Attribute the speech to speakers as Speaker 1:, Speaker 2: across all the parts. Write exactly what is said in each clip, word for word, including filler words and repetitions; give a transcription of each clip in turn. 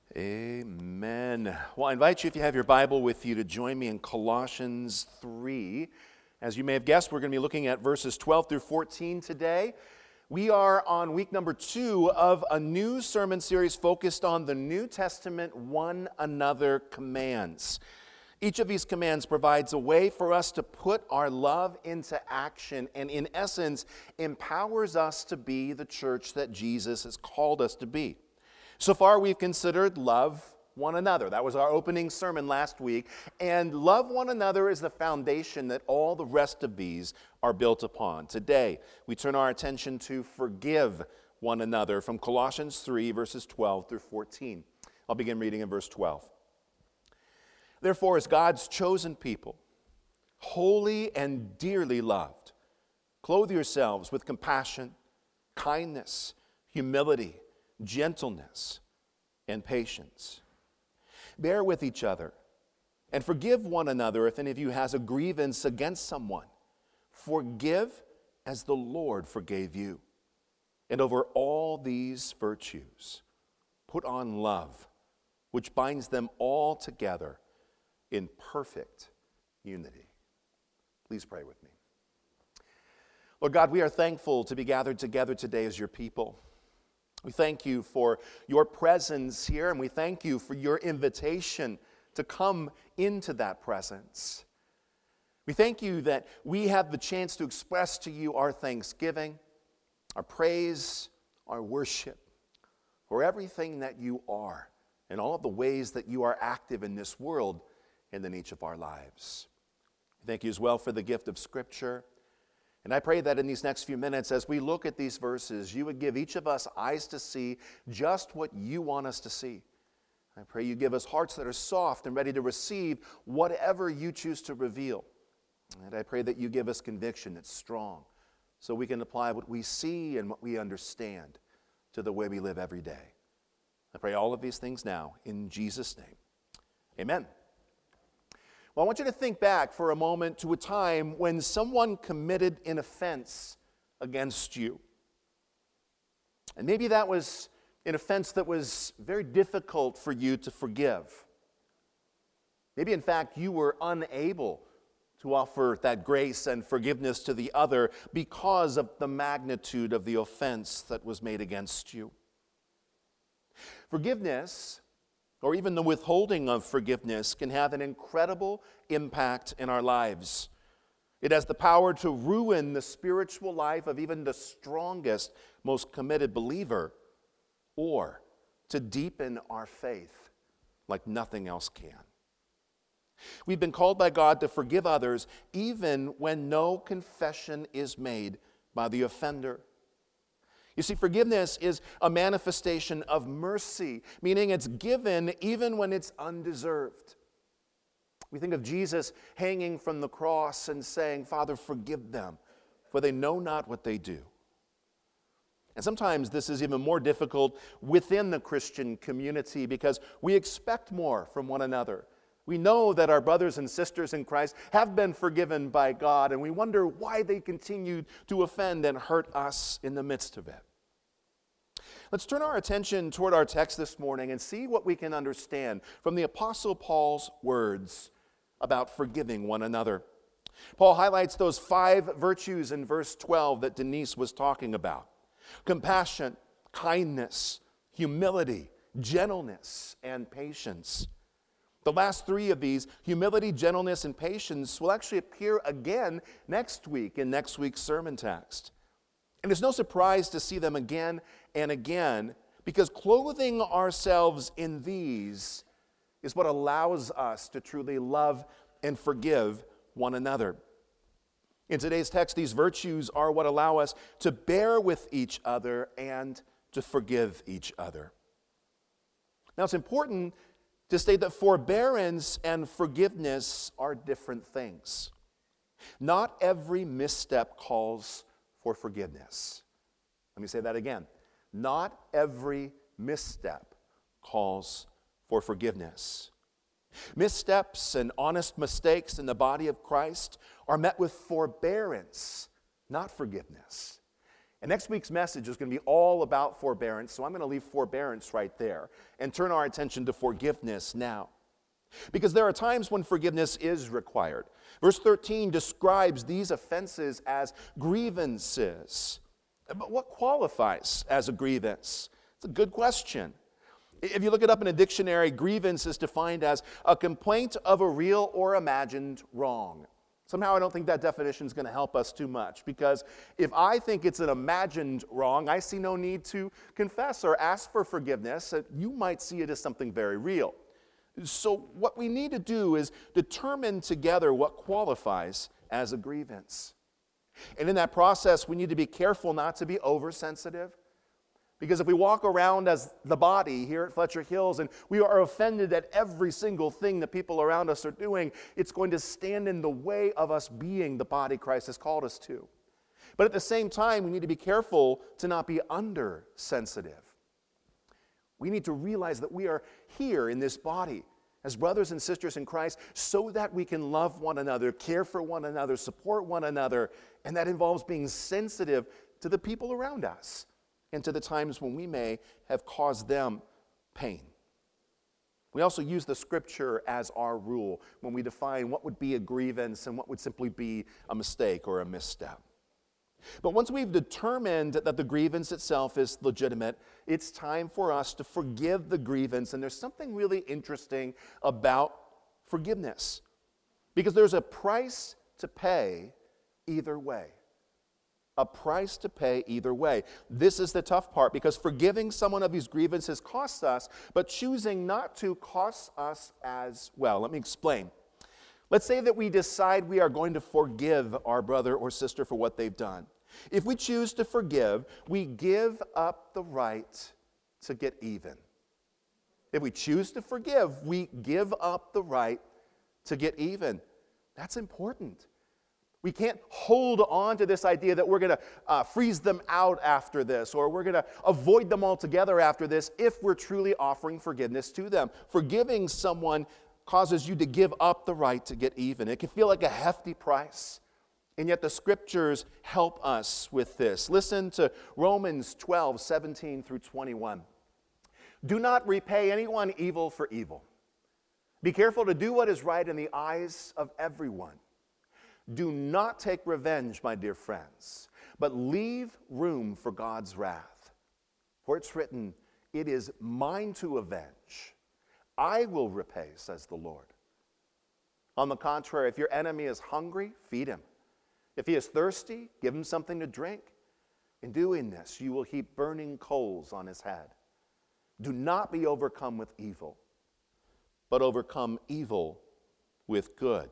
Speaker 1: Amen. Well, I invite you, if you have your Bible with you, to join me in Colossians three. As you may have guessed, we're going to be looking at verses twelve through fourteen today. We are on week number two of a new sermon series focused on the New Testament one another commands. Each of these commands provides a way for us to put our love into action and, in essence, empowers us to be the church that Jesus has called us to be. So far, we've considered love one another. That was our opening sermon last week. And love one another is the foundation that all the rest of these are built upon. Today, we turn our attention to forgive one another from Colossians three, verses twelve through fourteen. I'll begin reading in verse twelve. Therefore, as God's chosen people, holy and dearly loved, clothe yourselves with compassion, kindness, humility, gentleness, and patience. Bear with each other and forgive one another if any of you has a grievance against someone. Forgive as the Lord forgave you. And over all these virtues, put on love, which binds them all together in perfect unity. Please pray with me. Lord God, we are thankful to be gathered together today as your people. We thank you for your presence here, and we thank you for your invitation to come into that presence. We thank you that we have the chance to express to you our thanksgiving, our praise, our worship for everything that you are and all of the ways that you are active in this world and in each of our lives. We thank you as well for the gift of Scripture. And I pray that in these next few minutes, as we look at these verses, you would give each of us eyes to see just what you want us to see. I pray you give us hearts that are soft and ready to receive whatever you choose to reveal. And I pray that you give us conviction that's strong so we can apply what we see and what we understand to the way we live every day. I pray all of these things now in Jesus' name. Amen. Well, I want you to think back for a moment to a time when someone committed an offense against you. And maybe that was an offense that was very difficult for you to forgive. Maybe, in fact, you were unable to offer that grace and forgiveness to the other because of the magnitude of the offense that was made against you. Forgiveness, or even the withholding of forgiveness, can have an incredible impact in our lives. It has the power to ruin the spiritual life of even the strongest, most committed believer, or to deepen our faith like nothing else can. We've been called by God to forgive others even when no confession is made by the offender. You see, forgiveness is a manifestation of mercy, meaning it's given even when it's undeserved. We think of Jesus hanging from the cross and saying, "Father, forgive them, for they know not what they do." And sometimes this is even more difficult within the Christian community because we expect more from one another. We know that our brothers and sisters in Christ have been forgiven by God, and we wonder why they continue to offend and hurt us in the midst of it. Let's turn our attention toward our text this morning and see what we can understand from the Apostle Paul's words about forgiving one another. Paul highlights those five virtues in verse twelve that Denise was talking about: compassion, kindness, humility, gentleness, and patience. The last three of these, humility, gentleness, and patience, will actually appear again next week in next week's sermon text. And it's no surprise to see them again and again, because clothing ourselves in these is what allows us to truly love and forgive one another. In today's text, these virtues are what allow us to bear with each other and to forgive each other. Now, it's important to state that forbearance and forgiveness are different things. Not every misstep calls for forgiveness. Let me say that again. Not every misstep calls for forgiveness. Missteps and honest mistakes in the body of Christ are met with forbearance, not forgiveness. And next week's message is going to be all about forbearance, so I'm going to leave forbearance right there and turn our attention to forgiveness now. Because there are times when forgiveness is required. Verse thirteen describes these offenses as grievances. But what qualifies as a grievance? It's a good question. If you look it up in a dictionary, grievance is defined as a complaint of a real or imagined wrong. Somehow I don't think that definition is going to help us too much, because if I think it's an imagined wrong, I see no need to confess or ask for forgiveness. You might see it as something very real. So what we need to do is determine together what qualifies as a grievance. And in that process, we need to be careful not to be oversensitive. Because if we walk around as the body here at Fletcher Hills and we are offended at every single thing that people around us are doing, it's going to stand in the way of us being the body Christ has called us to. But at the same time, we need to be careful to not be undersensitive. We need to realize that we are here in this body as brothers and sisters in Christ so that we can love one another, care for one another, support one another, and that involves being sensitive to the people around us and to the times when we may have caused them pain. We also use the scripture as our rule when we define what would be a grievance and what would simply be a mistake or a misstep. But once we've determined that the grievance itself is legitimate, it's time for us to forgive the grievance. And there's something really interesting about forgiveness, because there's a price to pay either way. A price to pay either way. This is the tough part, because forgiving someone of these grievances costs us, but choosing not to costs us as well. Let me explain. Let's say that we decide we are going to forgive our brother or sister for what they've done. If we choose to forgive, we give up the right to get even. If we choose to forgive, we give up the right to get even. That's important. We can't hold on to this idea that we're going to uh, freeze them out after this, or we're going to avoid them altogether after this if we're truly offering forgiveness to them. Forgiving someone causes you to give up the right to get even. It can feel like a hefty price, and yet the scriptures help us with this. Listen to Romans twelve, seventeen through twenty-one. Do not repay anyone evil for evil. Be careful to do what is right in the eyes of everyone. Do not take revenge, my dear friends, but leave room for God's wrath. For it's written, it is mine to avenge. I will repay, says the Lord. On the contrary, if your enemy is hungry, feed him. If he is thirsty, give him something to drink. In doing this, you will heap burning coals on his head. Do not be overcome with evil, but overcome evil with good.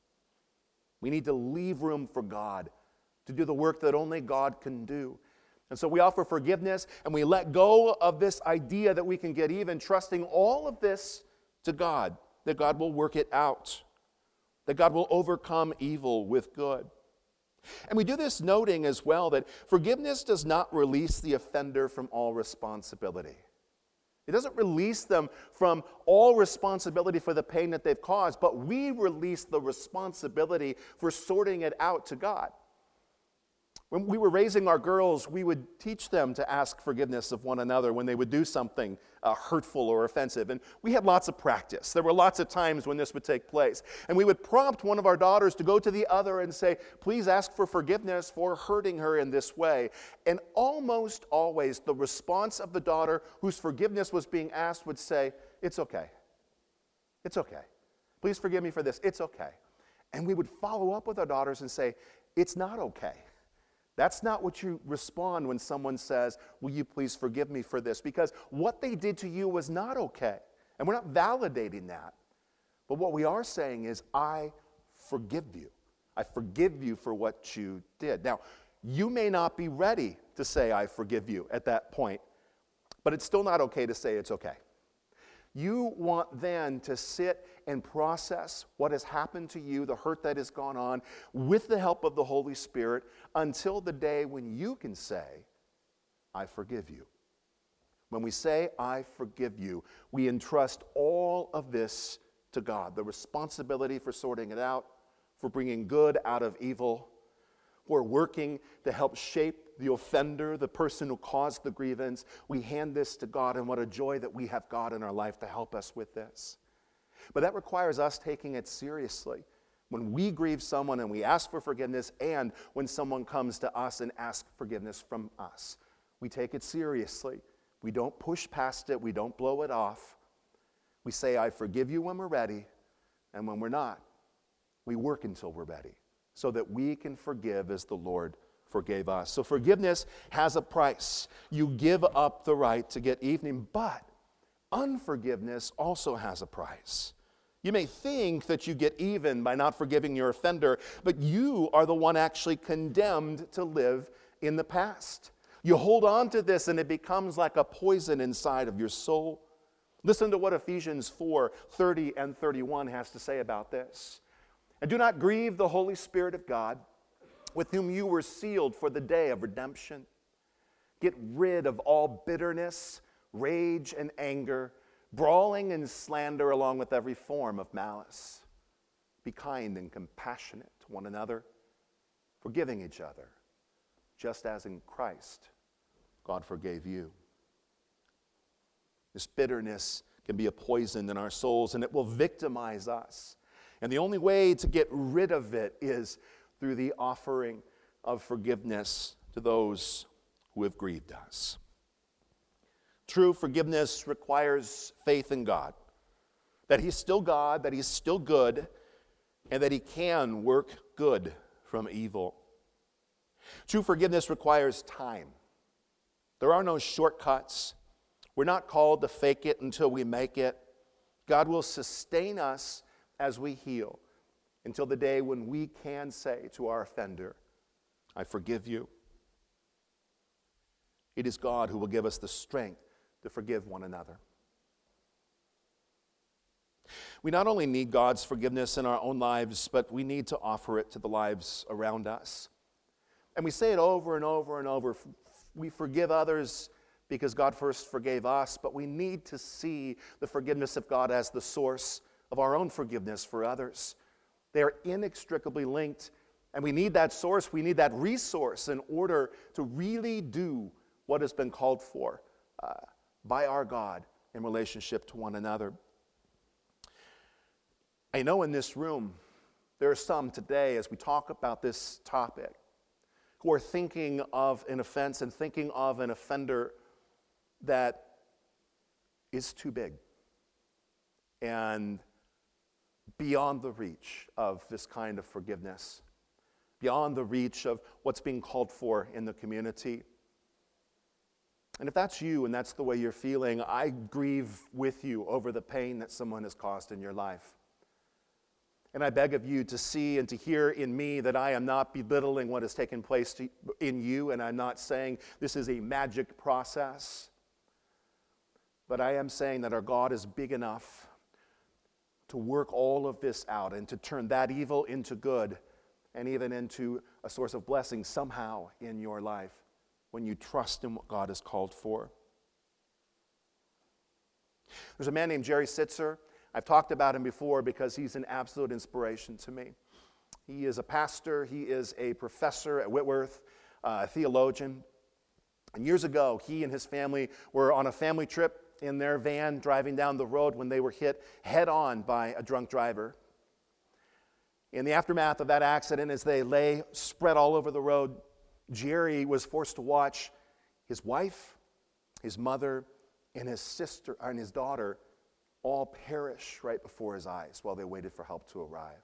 Speaker 1: We need to leave room for God to do the work that only God can do. And so we offer forgiveness, and we let go of this idea that we can get even, trusting all of this to God, that God will work it out, that God will overcome evil with good. And we do this noting as well that forgiveness does not release the offender from all responsibility. It doesn't release them from all responsibility for the pain that they've caused, but we release the responsibility for sorting it out to God. When we were raising our girls, we would teach them to ask forgiveness of one another when they would do something uh, hurtful or offensive. And we had lots of practice. There were lots of times when this would take place. And we would prompt one of our daughters to go to the other and say, please ask for forgiveness for hurting her in this way. And almost always the response of the daughter whose forgiveness was being asked would say, it's okay. It's okay. Please forgive me for this. It's okay. And we would follow up with our daughters and say, it's not okay. That's not what you respond when someone says, will you please forgive me for this? Because what they did to you was not okay. And we're not validating that. But what we are saying is, I forgive you. I forgive you for what you did. Now, you may not be ready to say, I forgive you at that point, but it's still not okay to say it's okay. You want then to sit and process what has happened to you, the hurt that has gone on, with the help of the Holy Spirit, until the day when you can say, I forgive you. When we say, I forgive you, we entrust all of this to God. The responsibility for sorting it out, for bringing good out of evil. who are working to help shape the offender, the person who caused the grievance. We hand this to God, and what a joy that we have God in our life to help us with this. But that requires us taking it seriously. When we grieve someone and we ask for forgiveness, and when someone comes to us and asks forgiveness from us, we take it seriously. We don't push past it. We don't blow it off. We say, I forgive you when we're ready, and when we're not, we work until we're ready so that we can forgive as the Lord forgave us. So forgiveness has a price. You give up the right to get even, but unforgiveness also has a price. You may think that you get even by not forgiving your offender, but you are the one actually condemned to live in the past. You hold on to this and it becomes like a poison inside of your soul. Listen to what Ephesians four, thirty and thirty-one has to say about this. And do not grieve the Holy Spirit of God, with whom you were sealed for the day of redemption. Get rid of all bitterness, rage, and anger, brawling and slander, along with every form of malice. Be kind and compassionate to one another, forgiving each other, just as in Christ God forgave you. This bitterness can be a poison in our souls, and it will victimize us. And the only way to get rid of it is through the offering of forgiveness to those who have grieved us. True forgiveness requires faith in God, that He's still God, that He's still good, and that He can work good from evil. True forgiveness requires time. There are no shortcuts. We're not called to fake it until we make it. God will sustain us as we heal until the day when we can say to our offender, I forgive you. It is God who will give us the strength to forgive one another. We not only need God's forgiveness in our own lives, but we need to offer it to the lives around us. And we say it over and over and over. We forgive others because God first forgave us, but we need to see the forgiveness of God as the source of our own forgiveness for others. They are inextricably linked, and we need that source, we need that resource in order to really do what has been called for uh, by our God in relationship to one another. I know in this room, there are some today, as we talk about this topic, who are thinking of an offense and thinking of an offender that is too big and beyond the reach of this kind of forgiveness, beyond the reach of what's being called for in the community. And if that's you and that's the way you're feeling, I grieve with you over the pain that someone has caused in your life. And I beg of you to see and to hear in me that I am not belittling what has taken place to, in you, and I'm not saying this is a magic process. But I am saying that our God is big enough to work all of this out and to turn that evil into good and even into a source of blessing somehow in your life when you trust in what God has called for. There's a man named Jerry Sitzer. I've talked about him before because he's an absolute inspiration to me. He is a pastor. He is a professor at Whitworth, uh, a theologian. And years ago, he and his family were on a family trip in their van driving down the road when they were hit head-on by a drunk driver. In the aftermath of that accident, as they lay spread all over the road, Jerry was forced to watch his wife, his mother, and his sister and his daughter all perish right before his eyes while they waited for help to arrive.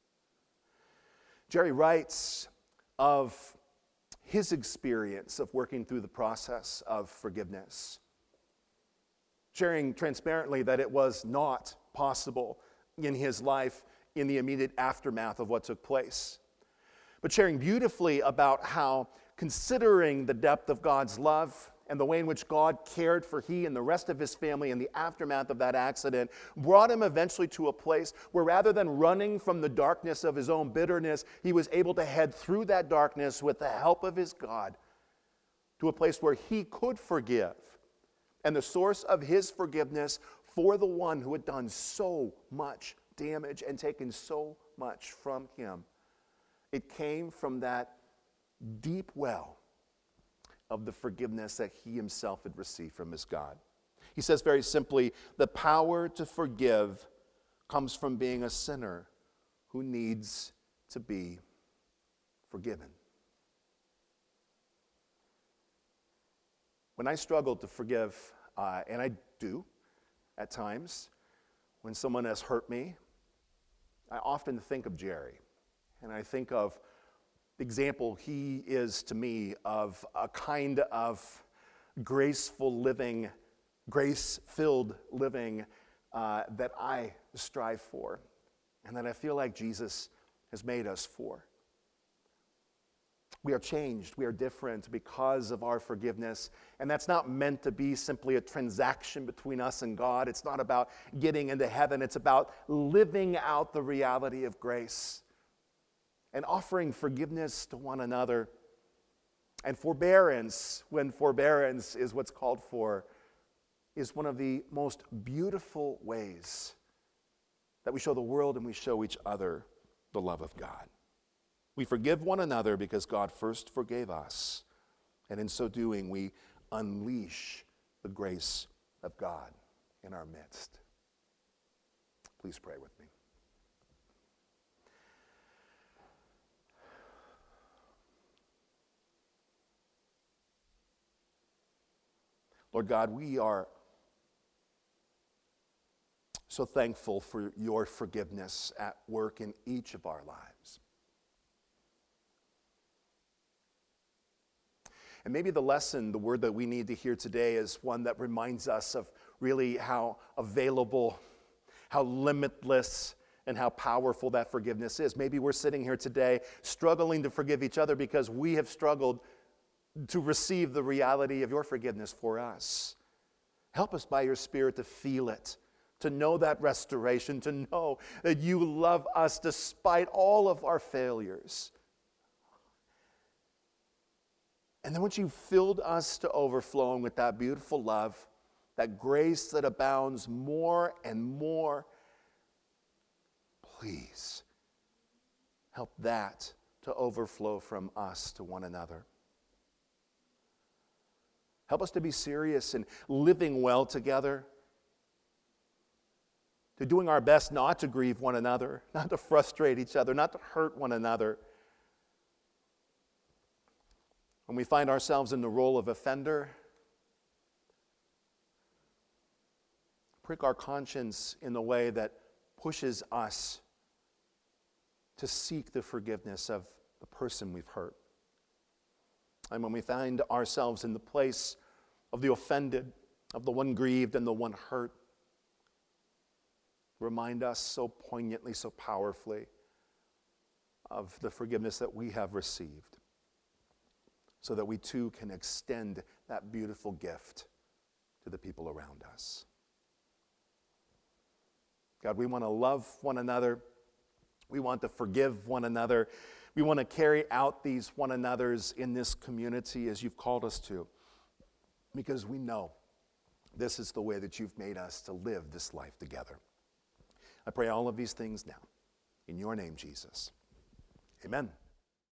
Speaker 1: Jerry writes of his experience of working through the process of forgiveness, sharing transparently that it was not possible in his life in the immediate aftermath of what took place, but sharing beautifully about how, considering the depth of God's love and the way in which God cared for he and the rest of his family in the aftermath of that accident, brought him eventually to a place where rather than running from the darkness of his own bitterness, he was able to head through that darkness with the help of his God to a place where he could forgive. And the source of his forgiveness for the one who had done so much damage and taken so much from him, it came from that deep well of the forgiveness that he himself had received from his God. He says very simply, the power to forgive comes from being a sinner who needs to be forgiven. When I struggle to forgive, uh, and I do at times, when someone has hurt me, I often think of Jerry. And I think of the example he is to me of a kind of graceful living, grace-filled living uh, that I strive for, and that I feel like Jesus has made us for. We are changed, we are different because of our forgiveness, and that's not meant to be simply a transaction between us and God. It's not about getting into heaven, it's about living out the reality of grace and offering forgiveness to one another and forbearance, when forbearance is what's called for, is one of the most beautiful ways that we show the world and we show each other the love of God. We forgive one another because God first forgave us, and in so doing, we unleash the grace of God in our midst. Please pray with me. Lord God, we are so thankful for your forgiveness at work in each of our lives. And maybe the lesson, the word that we need to hear today is one that reminds us of really how available, how limitless, and how powerful that forgiveness is. Maybe we're sitting here today struggling to forgive each other because we have struggled to receive the reality of your forgiveness for us. Help us by your Spirit to feel it, to know that restoration, to know that you love us despite all of our failures. And then once you've filled us to overflowing with that beautiful love, that grace that abounds more and more, please help that to overflow from us to one another. Help us to be serious in living well together, to doing our best not to grieve one another, not to frustrate each other, not to hurt one another. When we find ourselves in the role of offender, prick our conscience in the way that pushes us to seek the forgiveness of the person we've hurt. And when we find ourselves in the place of the offended, of the one grieved and the one hurt, remind us so poignantly, so powerfully of the forgiveness that we have received, so that we too can extend that beautiful gift to the people around us. God, we want to love one another. We want to forgive one another. We want to carry out these one another's in this community as you've called us to, because we know this is the way that you've made us to live this life together. I pray all of these things now. In your name, Jesus. Amen.